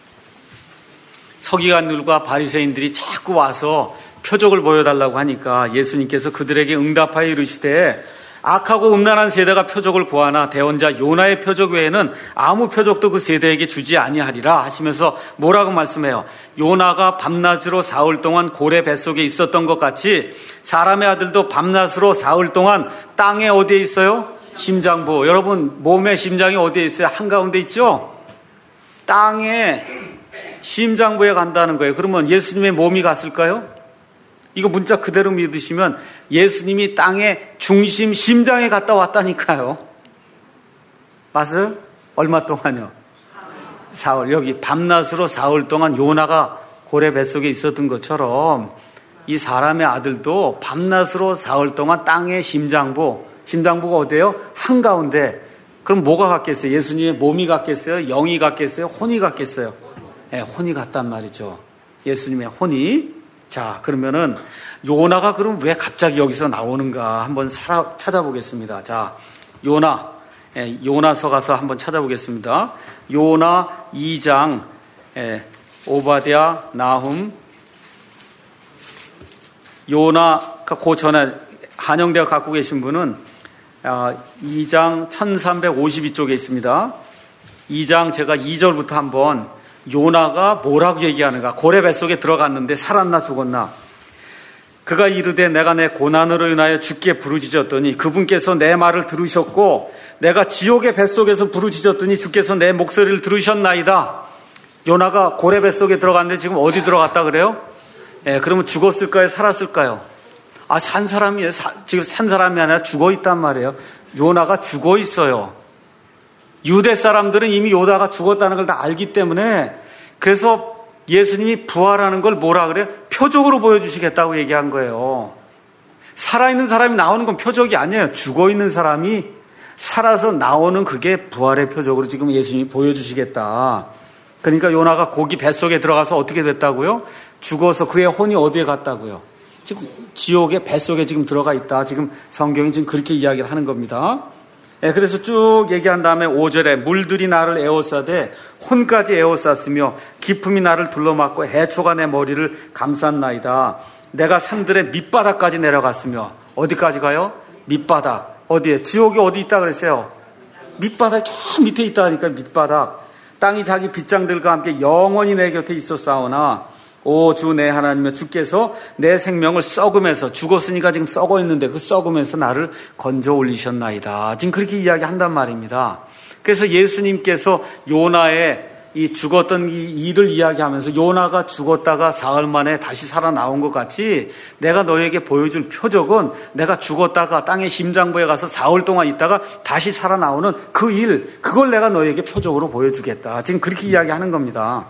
서기관들과 바리새인들이 자꾸 와서 표적을 보여달라고 하니까 예수님께서 그들에게 응답하여 이르시되 악하고 음란한 세대가 표적을 구하나 대언자 요나의 표적 외에는 아무 표적도 그 세대에게 주지 아니하리라 하시면서 뭐라고 말씀해요? 요나가 밤낮으로 사흘 동안 고래 뱃속에 있었던 것 같이 사람의 아들도 밤낮으로 사흘 동안 땅에 어디에 있어요? 심장부. 여러분 몸의 심장이 어디에 있어요? 한가운데 있죠? 땅에 심장부에 간다는 거예요. 그러면 예수님의 몸이 갔을까요? 이거 문자 그대로 믿으시면 예수님이 땅의 중심 심장에 갔다 왔다니까요. 맞아요? 얼마 동안요? 사흘. 여기 밤낮으로 사흘 동안 요나가 고래 뱃속에 있었던 것처럼 이 사람의 아들도 밤낮으로 사흘 동안 땅의 심장부가 어디예요? 한가운데. 그럼 뭐가 갔겠어요? 예수님의 몸이 갔겠어요? 영이 갔겠어요? 혼이 갔겠어요? 네, 혼이 갔단 말이죠. 예수님의 혼이. 자, 그러면은 요나가 그럼 왜 갑자기 여기서 나오는가 한번 찾아보겠습니다. 자, 요나서 가서 한번 찾아보겠습니다. 요나 2장, 오바댜, 나훔, 요나가 그 전에 한영대가 갖고 계신 분은 2장 1352쪽에 있습니다. 2장 제가 2절부터 한번 요나가 뭐라고 얘기하는가? 고래 뱃속에 들어갔는데 살았나 죽었나? 그가 이르되 내가 내 고난으로 인하여 주께 부르짖었더니 그분께서 내 말을 들으셨고 내가 지옥의 뱃속에서 부르짖었더니 주께서 내 목소리를 들으셨나이다. 요나가 고래 뱃속에 들어갔는데 지금 어디 들어갔다 그래요? 그러면 죽었을까요? 살았을까요? 산 사람이에요. 지금 산 사람이 아니라 죽어 있단 말이에요. 요나가 죽어 있어요. 유대 사람들은 이미 요나가 죽었다는 걸 다 알기 때문에 그래서 예수님이 부활하는 걸 뭐라 그래요? 표적으로 보여주시겠다고 얘기한 거예요. 살아있는 사람이 나오는 건 표적이 아니에요. 죽어있는 사람이 살아서 나오는 그게 부활의 표적으로 지금 예수님이 보여주시겠다. 그러니까 요나가 고기 뱃속에 들어가서 어떻게 됐다고요? 죽어서 그의 혼이 어디에 갔다고요? 지금 지옥의 뱃속에 지금 들어가 있다. 지금 성경이 지금 그렇게 이야기를 하는 겁니다. 그래서 쭉 얘기한 다음에 5절에 물들이 나를 에워싸되 혼까지 에워쌌으며 기품이 나를 둘러막고 해초가 내 머리를 감쌌나이다. 내가 산들의 밑바닥까지 내려갔으며 어디까지 가요? 밑바닥. 어디에? 지옥이 어디 있다 그랬어요? 밑바닥 저 밑에 있다 하니까 밑바닥. 땅이 자기 빗장들과 함께 영원히 내 곁에 있었사오나 오 주 내 하나님의 주께서 내 생명을 썩으면서 죽었으니까 지금 썩어 있는데 그 썩으면서 나를 건져 올리셨나이다. 지금 그렇게 이야기한단 말입니다. 그래서 예수님께서 요나의 이 죽었던 이 일을 이야기하면서 요나가 죽었다가 사흘 만에 다시 살아나온 것 같이 내가 너에게 보여줄 표적은 내가 죽었다가 땅의 심장부에 가서 사흘 동안 있다가 다시 살아나오는 그 일, 그걸 내가 너에게 표적으로 보여주겠다. 지금 그렇게 이야기하는 겁니다.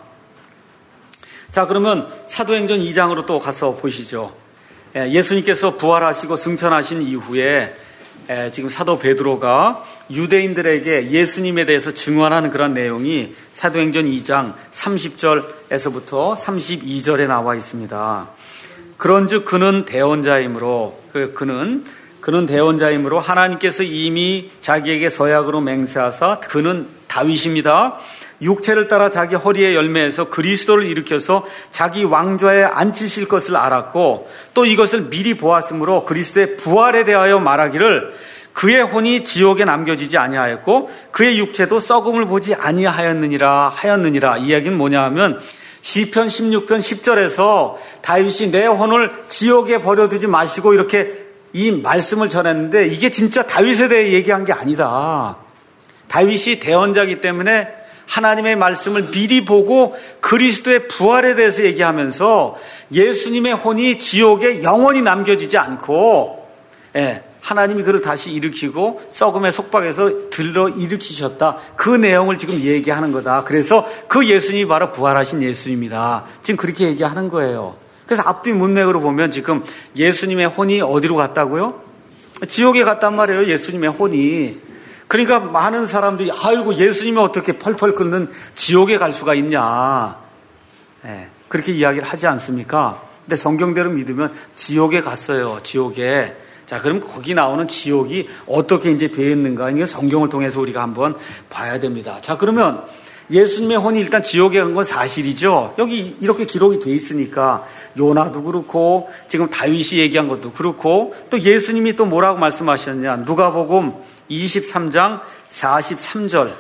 자, 그러면 사도행전 2장으로 또 가서 보시죠. 예수님께서 부활하시고 승천하신 이후에 지금 사도 베드로가 유대인들에게 예수님에 대해서 증언하는 그런 내용이 사도행전 2장 30절에서부터 32절에 나와 있습니다. 그런즉 그는 대언자이므로 그는 대언자이므로 하나님께서 이미 자기에게 서약으로 맹세하사 그는 다윗입니다. 육체를 따라 자기 허리에 열매해서 그리스도를 일으켜서 자기 왕좌에 앉히실 것을 알았고 또 이것을 미리 보았으므로 그리스도의 부활에 대하여 말하기를 그의 혼이 지옥에 남겨지지 아니하였고 그의 육체도 썩음을 보지 아니하였느니라 이 이야기는 뭐냐 하면 시편 16편 10절에서 다윗이 내 혼을 지옥에 버려두지 마시고 이렇게 이 말씀을 전했는데 이게 진짜 다윗에 대해 얘기한 게 아니다. 다윗이 대언자이기 때문에 하나님의 말씀을 미리 보고 그리스도의 부활에 대해서 얘기하면서 예수님의 혼이 지옥에 영원히 남겨지지 않고 하나님이 그를 다시 일으키고 썩음의 속박에서 들러 일으키셨다. 그 내용을 지금 얘기하는 거다. 그래서 그 예수님이 바로 부활하신 예수님이다. 지금 그렇게 얘기하는 거예요. 그래서 앞뒤 문맥으로 보면 지금 예수님의 혼이 어디로 갔다고요? 지옥에 갔단 말이에요. 예수님의 혼이. 그러니까 많은 사람들이 아이고 예수님이 어떻게 펄펄 끓는 지옥에 갈 수가 있냐. 그렇게 이야기를 하지 않습니까? 근데 성경대로 믿으면 지옥에 갔어요. 지옥에. 자, 그럼 거기 나오는 지옥이 어떻게 이제 되어 있는가? 이게 성경을 통해서 우리가 한번 봐야 됩니다. 자, 그러면 예수님의 혼이 일단 지옥에 간 건 사실이죠. 여기 이렇게 기록이 돼 있으니까 요나도 그렇고 지금 다윗이 얘기한 것도 그렇고 또 예수님이 또 뭐라고 말씀하셨냐? 누가복음 23장 43절.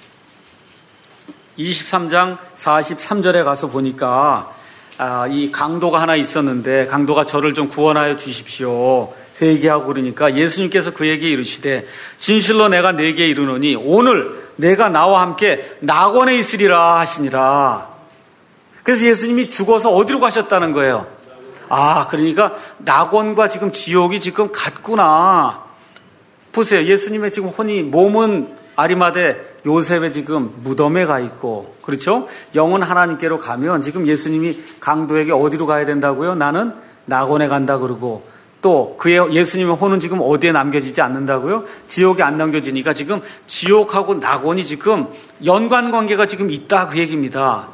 23장 43절에 가서 보니까 이 강도가 하나 있었는데 강도가 저를 좀 구원하여 주십시오. 회개하고 그러니까 예수님께서 그에게 이르시되 진실로 내가 네게 이르노니 오늘 내가 나와 함께 낙원에 있으리라 하시니라. 그래서 예수님이 죽어서 어디로 가셨다는 거예요? 그러니까 낙원과 지금 지옥이 지금 같구나. 보세요. 예수님의 지금 혼이 몸은 아리마대 요셉의 지금 무덤에 가 있고, 그렇죠? 영은 하나님께로 가면 지금 예수님이 강도에게 어디로 가야 된다고요? 나는 낙원에 간다 그러고 또 그의 예수님의 혼은 지금 어디에 남겨지지 않는다고요? 지옥에 안 남겨지니까 지금 지옥하고 낙원이 지금 연관관계가 지금 있다 그 얘기입니다.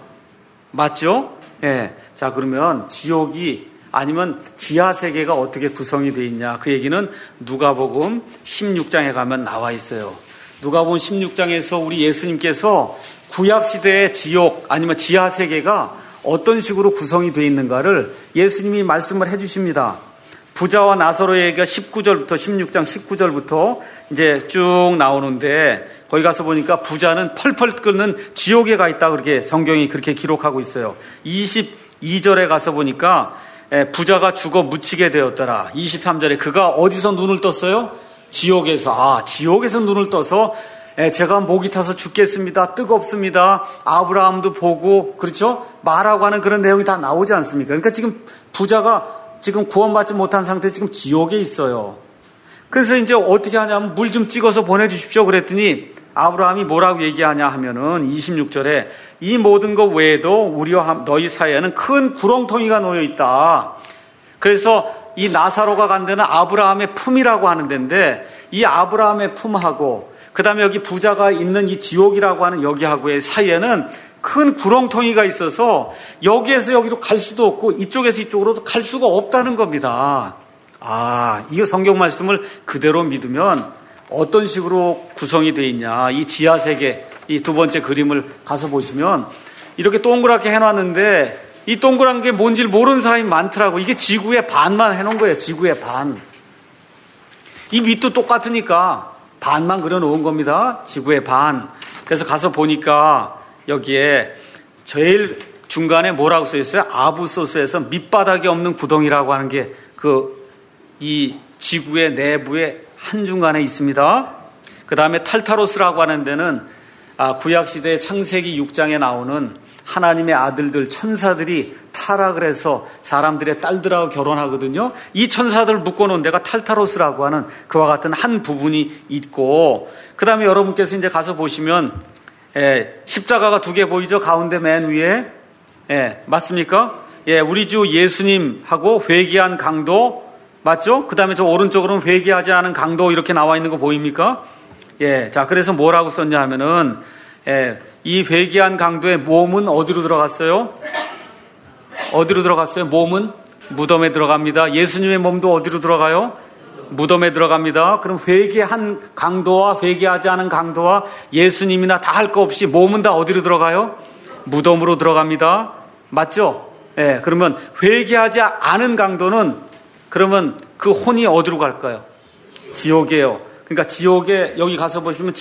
맞죠? 예. 자, 그러면 지옥이 아니면 지하세계가 어떻게 구성이 되어 있냐? 그 얘기는 누가복음 16장에 가면 나와 있어요. 누가복음 16장에서 우리 예수님께서 구약시대의 지옥 아니면 지하세계가 어떤 식으로 구성이 되어 있는가를 예수님이 말씀을 해주십니다. 부자와 나사로의 얘기가 19절부터 16장 19절부터 이제 쭉 나오는데 거기 가서 보니까 부자는 펄펄 끓는 지옥에 가 있다 그렇게 성경이 그렇게 기록하고 있어요. 22절에 가서 보니까 부자가 죽어 묻히게 되었더라. 23절에 그가 어디서 눈을 떴어요? 지옥에서. 지옥에서 눈을 떠서 제가 목이 타서 죽겠습니다. 뜨겁습니다. 아브라함도 보고 그렇죠? 말하고 하는 그런 내용이 다 나오지 않습니까? 그러니까 지금 부자가 지금 구원받지 못한 상태에 지금 지옥에 있어요. 그래서 이제 어떻게 하냐면 물 좀 찍어서 보내주십시오 그랬더니 아브라함이 뭐라고 얘기하냐 하면은 26절에 이 모든 것 외에도 우리와 너희 사이에는 큰 구렁텅이가 놓여 있다. 그래서 이 나사로가 간 데는 아브라함의 품이라고 하는 데인데 이 아브라함의 품하고 그 다음에 여기 부자가 있는 이 지옥이라고 하는 여기하고의 사이에는 큰 구렁텅이가 있어서 여기에서 여기로 갈 수도 없고 이쪽에서 이쪽으로도 갈 수가 없다는 겁니다. 이거 성경 말씀을 그대로 믿으면 어떤 식으로 구성이 되어 있냐. 이 지하세계 이 두 번째 그림을 가서 보시면 이렇게 동그랗게 해놨는데 이 동그란 게 뭔지를 모르는 사람이 많더라고. 이게 지구의 반만 해놓은 거예요. 지구의 반. 이 밑도 똑같으니까 반만 그려놓은 겁니다. 지구의 반. 그래서 가서 보니까 여기에 제일 중간에 뭐라고 써 있어요? 아부소스에서 밑바닥이 없는 구덩이라고 하는 게 이 지구의 내부에 한중간에 있습니다. 그 다음에 탈타로스라고 하는 데는 구약시대 창세기 6장에 나오는 하나님의 아들들 천사들이 타락을 해서 사람들의 딸들하고 결혼하거든요. 이 천사들을 묶어놓은 데가 탈타로스라고 하는 그와 같은 한 부분이 있고 그 다음에 여러분께서 이제 가서 보시면 십자가가 두 개 보이죠? 가운데 맨 위에. 맞습니까? 우리 주 예수님하고 회개한 강도 맞죠? 그 다음에 저 오른쪽으로는 회개하지 않은 강도 이렇게 나와 있는 거 보입니까? 자, 그래서 뭐라고 썼냐 하면은 이 회개한 강도의 몸은 어디로 들어갔어요? 어디로 들어갔어요? 몸은 무덤에 들어갑니다. 예수님의 몸도 어디로 들어가요? 무덤에 들어갑니다. 그럼 회개한 강도와 회개하지 않은 강도와 예수님이나 다 할 거 없이 몸은 다 어디로 들어가요? 무덤으로 들어갑니다. 맞죠? 그러면 회개하지 않은 강도는 그러면 그 혼이 어디로 갈까요? 지옥이에요. 그러니까 지옥에 여기 가서 보시면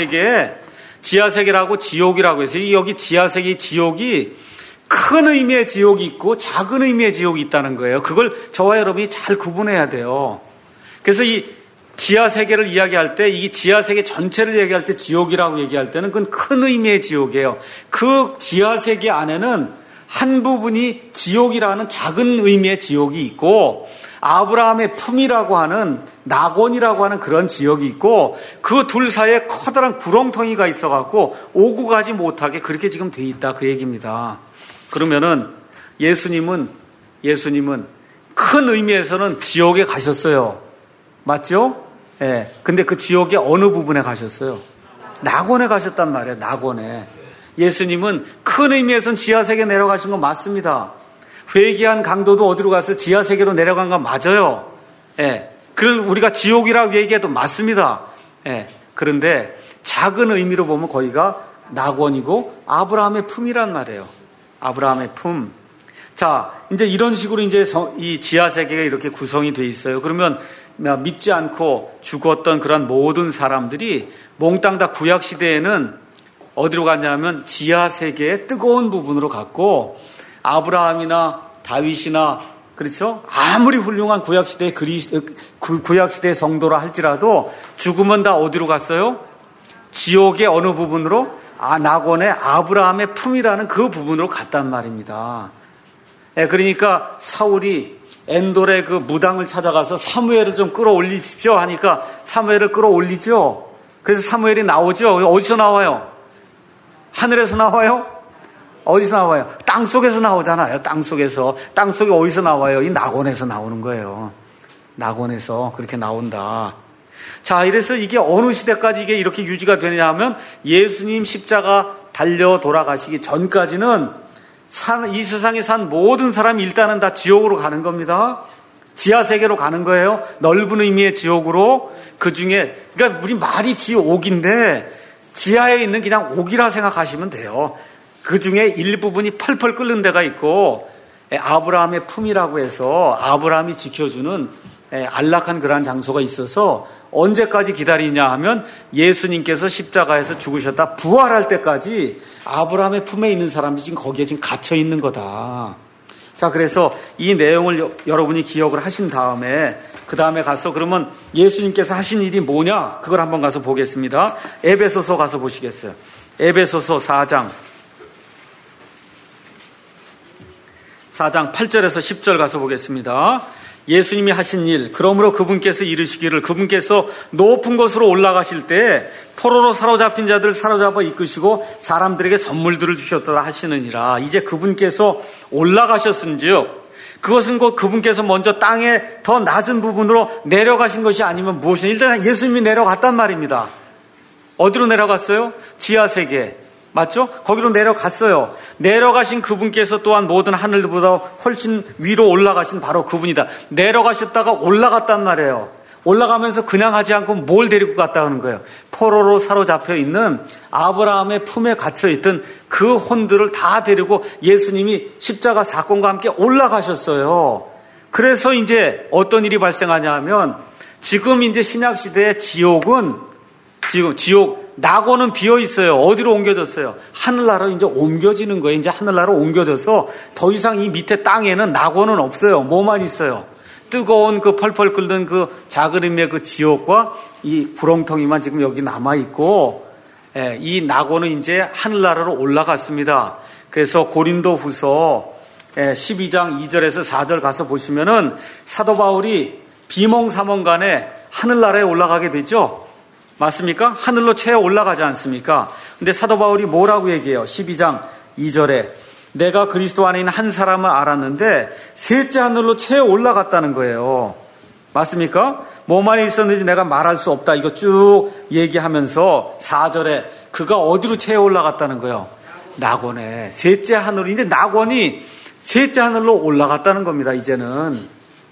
지하세계라고 지옥이라고 해서 여기 지하세계 지옥이 큰 의미의 지옥이 있고 작은 의미의 지옥이 있다는 거예요. 그걸 저와 여러분이 잘 구분해야 돼요. 그래서 이 지하세계를 이야기할 때 이 지하세계 전체를 얘기할 때 지옥이라고 얘기할 때는 그건 큰 의미의 지옥이에요. 그 지하세계 안에는 한 부분이 지옥이라는 작은 의미의 지옥이 있고 아브라함의 품이라고 하는 낙원이라고 하는 그런 지역이 있고 그 둘 사이에 커다란 구렁텅이가 있어갖고 오고 가지 못하게 그렇게 지금 돼 있다 그 얘기입니다. 그러면은 예수님은 큰 의미에서는 지옥에 가셨어요. 맞죠? 근데 그 지옥의 어느 부분에 가셨어요? 낙원에 가셨단 말이에요. 낙원에. 예수님은 큰 의미에서는 지하세계에 내려가신 건 맞습니다. 회개한 강도도 어디로 갔어요? 지하 세계로 내려간 건 맞아요. 예. 그걸 우리가 지옥이라고 얘기해도 맞습니다. 예. 그런데 작은 의미로 보면 거기가 낙원이고 아브라함의 품이란 말이에요. 아브라함의 품. 자, 이제 이런 식으로 이제 이 지하 세계가 이렇게 구성이 돼 있어요. 그러면 믿지 않고 죽었던 그런 모든 사람들이 몽땅 다 구약 시대에는 어디로 갔냐면 지하 세계의 뜨거운 부분으로 갔고, 아브라함이나 다윗이나 그렇죠? 아무리 훌륭한 구약 시대의 구약 시대의 성도라 할지라도 죽으면 다 어디로 갔어요? 지옥의 어느 부분으로? 낙원의 아브라함의 품이라는 그 부분으로 갔단 말입니다. 그러니까 사울이 엔돌의 그 무당을 찾아가서 사무엘을 좀 끌어올리십시오 하니까 사무엘을 끌어올리죠. 그래서 사무엘이 나오죠. 어디서 나와요? 하늘에서 나와요? 어디서 나와요? 땅 속에서 나오잖아요. 땅 속에서. 땅 속에 어디서 나와요? 이 낙원에서 나오는 거예요. 낙원에서 그렇게 나온다. 자, 이래서 이게 어느 시대까지 이게 이렇게 유지가 되느냐 하면 예수님 십자가 달려 돌아가시기 전까지는 이 세상에 산 모든 사람이 일단은 다 지옥으로 가는 겁니다. 지하 세계로 가는 거예요. 넓은 의미의 지옥으로. 그 중에, 그러니까 우리 말이 지옥인데 지하에 있는 그냥 옥이라 생각하시면 돼요. 그 중에 일부분이 펄펄 끓는 데가 있고, 아브라함의 품이라고 해서 아브라함이 지켜주는 안락한 그러한 장소가 있어서 언제까지 기다리냐 하면 예수님께서 십자가에서 죽으셨다 부활할 때까지 아브라함의 품에 있는 사람들이 지금 거기에 지금 갇혀 있는 거다. 자, 그래서 이 내용을 여러분이 기억을 하신 다음에 그 다음에 가서 그러면 예수님께서 하신 일이 뭐냐? 그걸 한번 가서 보겠습니다. 에베소서 가서 보시겠어요? 에베소서 4장 8절에서 10절 가서 보겠습니다. 예수님이 하신 일, 그러므로 그분께서 이르시기를 그분께서 높은 곳으로 올라가실 때 포로로 사로잡힌 자들 사로잡아 이끄시고 사람들에게 선물들을 주셨더라 하시느니라. 이제 그분께서 올라가셨은즉 그것은 곧 그분께서 먼저 땅에 더 낮은 부분으로 내려가신 것이 아니면 무엇이냐. 일단 예수님이 내려갔단 말입니다. 어디로 내려갔어요? 지하세계. 맞죠? 거기로 내려갔어요. 내려가신 그분께서 또한 모든 하늘보다 훨씬 위로 올라가신 바로 그분이다. 내려가셨다가 올라갔단 말이에요. 올라가면서 그냥 하지 않고 뭘 데리고 갔다 하는 거예요? 포로로 사로잡혀 있는 아브라함의 품에 갇혀 있던 그 혼들을 다 데리고 예수님이 십자가 사건과 함께 올라가셨어요. 그래서 이제 어떤 일이 발생하냐 하면 지금 이제 신약 시대의 지옥은 지옥 낙원은 비어 있어요. 어디로 옮겨졌어요? 하늘나라로 이제 옮겨지는 거예요. 이제 하늘나라로 옮겨져서 더 이상 이 밑에 땅에는 낙원은 없어요. 뭐만 있어요? 뜨거운 그 펄펄 끓는 그 작은 의미의 그 지옥과 이 구렁텅이만 지금 여기 남아 있고, 이 낙원은 이제 하늘나라로 올라갔습니다. 그래서 고린도후서 12장 2절에서 4절 가서 보시면은 사도 바울이 비몽사몽간에 하늘나라에 올라가게 되죠. 맞습니까? 하늘로 채 올라가지 않습니까? 근데 사도 바울이 뭐라고 얘기해요? 12장 2절에 내가 그리스도 안에 있는 한 사람을 알았는데 셋째 하늘로 채 올라갔다는 거예요. 맞습니까? 뭐만 있었는지 내가 말할 수 없다. 이거 쭉 얘기하면서 4절에 그가 어디로 채 올라갔다는 거예요? 낙원에. 셋째 하늘로. 이제 낙원이 셋째 하늘로 올라갔다는 겁니다. 이제는.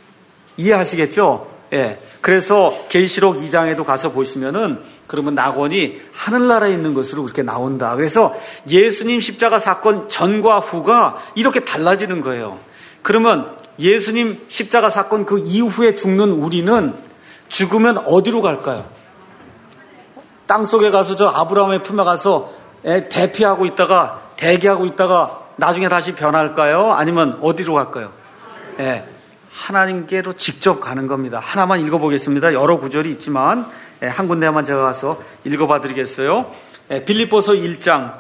이해하시겠죠? 예. 그래서 계시록 2장에도 가서 보시면은 그러면 낙원이 하늘나라에 있는 것으로 그렇게 나온다. 그래서 예수님 십자가 사건 전과 후가 이렇게 달라지는 거예요. 그러면 예수님 십자가 사건 그 이후에 죽는 우리는 죽으면 어디로 갈까요? 땅속에 가서 저 아브라함의 품에 가서 대피하고 있다가 대기하고 있다가 나중에 다시 변할까요? 아니면 어디로 갈까요? 예. 하나님께로 직접 가는 겁니다. 하나만 읽어보겠습니다. 여러 구절이 있지만 한 군데만 제가 가서 읽어봐 드리겠어요. 빌립보서 1장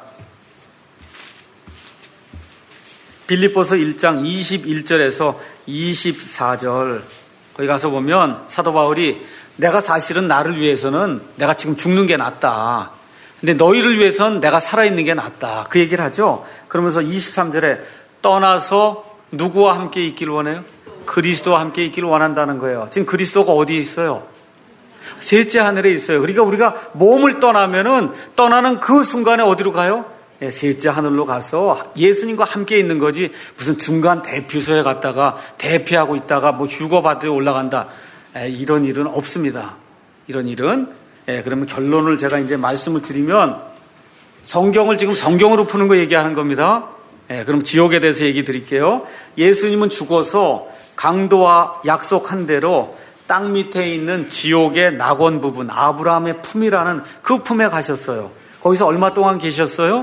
21절에서 24절 거기 가서 보면 사도 바울이 내가 사실은 나를 위해서는 내가 지금 죽는 게 낫다. 근데 너희를 위해서는 내가 살아있는 게 낫다. 그 얘기를 하죠. 그러면서 23절에 떠나서 누구와 함께 있기를 원해요? 그리스도와 함께 있기를 원한다는 거예요. 지금 그리스도가 어디에 있어요? 셋째 하늘에 있어요. 그러니까 우리가 몸을 떠나면은 떠나는 그 순간에 어디로 가요? 셋째 하늘로 가서 예수님과 함께 있는 거지 무슨 중간 대피소에 갔다가 대피하고 있다가 뭐 휴거 받으러 올라간다. 이런 일은 없습니다. 이런 일은. 그러면 결론을 제가 이제 말씀을 드리면 성경을 지금 성경으로 푸는 거 얘기하는 겁니다. 그럼 지옥에 대해서 얘기 드릴게요. 예수님은 죽어서 강도와 약속한 대로 땅 밑에 있는 지옥의 낙원 부분, 아브라함의 품이라는 그 품에 가셨어요. 거기서 얼마 동안 계셨어요?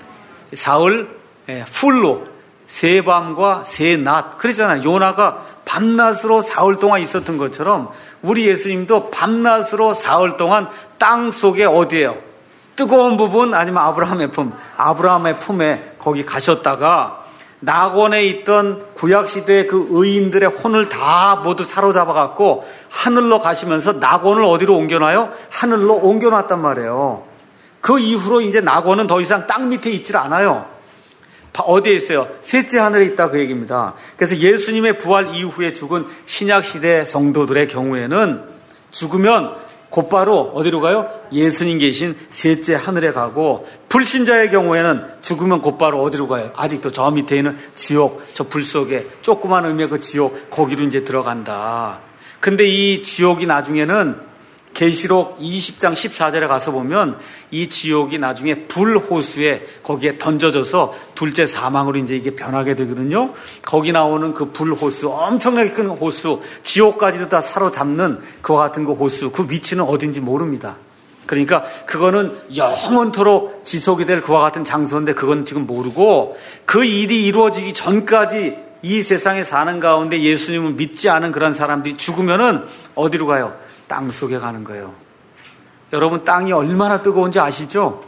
사흘 풀로 세 밤과 세 낮. 그러잖아요. 요나가 밤낮으로 사흘 동안 있었던 것처럼 우리 예수님도 밤낮으로 사흘 동안 땅 속에 어디예요? 뜨거운 부분 아니면 아브라함의 품에 거기 가셨다가 낙원에 있던 구약시대의 그 의인들의 혼을 다 모두 사로잡아갖고 하늘로 가시면서 낙원을 어디로 옮겨놔요? 하늘로 옮겨놨단 말이에요. 그 이후로 이제 낙원은 더 이상 땅 밑에 있질 않아요. 어디에 있어요? 셋째 하늘에 있다 그 얘기입니다. 그래서 예수님의 부활 이후에 죽은 신약시대 성도들의 경우에는 죽으면 곧바로 어디로 가요? 예수님 계신 셋째 하늘에 가고, 불신자의 경우에는 죽으면 곧바로 어디로 가요? 아직도 저 밑에 있는 지옥, 저 불 속에 조그만 의미의 그 지옥, 거기로 이제 들어간다. 근데 이 지옥이 나중에는 계시록 20장 14절에 가서 보면 이 지옥이 나중에 불호수에 거기에 던져져서 둘째 사망으로 이제 이게 변하게 되거든요. 거기 나오는 그 불호수, 엄청나게 큰 호수, 지옥까지도 다 사로잡는 그와 같은 그 호수, 그 위치는 어딘지 모릅니다. 그러니까 그거는 영원토록 지속이 될 그와 같은 장소인데 그건 지금 모르고, 그 일이 이루어지기 전까지 이 세상에 사는 가운데 예수님을 믿지 않은 그런 사람들이 죽으면은 어디로 가요? 땅 속에 가는 거예요. 여러분, 땅이 얼마나 뜨거운지 아시죠?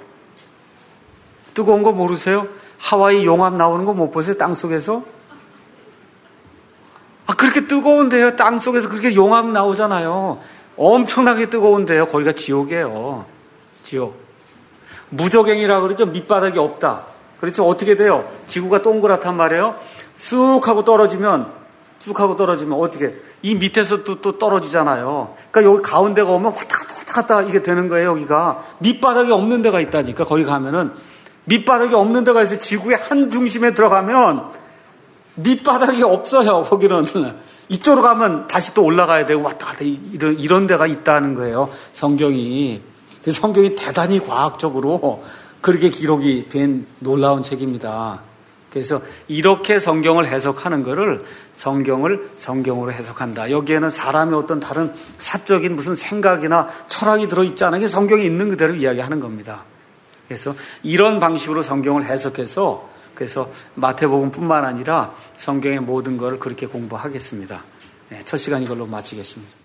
뜨거운 거 모르세요? 하와이 용암 나오는 거 못 보세요? 땅 속에서? 그렇게 뜨거운데요. 땅 속에서 그렇게 용암 나오잖아요. 엄청나게 뜨거운데요. 거기가 지옥이에요. 지옥. 무적행이라고 그러죠. 밑바닥이 없다. 그렇죠. 어떻게 돼요? 지구가 동그랗단 말이에요. 쑥 하고 떨어지면 어떻게, 이 밑에서 또 떨어지잖아요. 그러니까 여기 가운데가 오면 왔다 갔다 이게 되는 거예요. 여기가 밑바닥이 없는 데가 있다니까. 거기 가면은 밑바닥이 없는 데가 있어요. 지구의 한 중심에 들어가면 밑바닥이 없어요. 거기는 이쪽으로 가면 다시 또 올라가야 되고 왔다 갔다 이런 데가 있다는 거예요. 성경이. 그래서 성경이 대단히 과학적으로 그렇게 기록이 된 놀라운 책입니다. 그래서 이렇게 성경을 해석하는 거를 성경을 성경으로 해석한다. 여기에는 사람의 어떤 다른 사적인 무슨 생각이나 철학이 들어있지 않은 게 성경에 있는 그대로 이야기하는 겁니다. 그래서 이런 방식으로 성경을 해석해서 그래서 마태복음뿐만 아니라 성경의 모든 걸 그렇게 공부하겠습니다. 첫 시간 이걸로 마치겠습니다.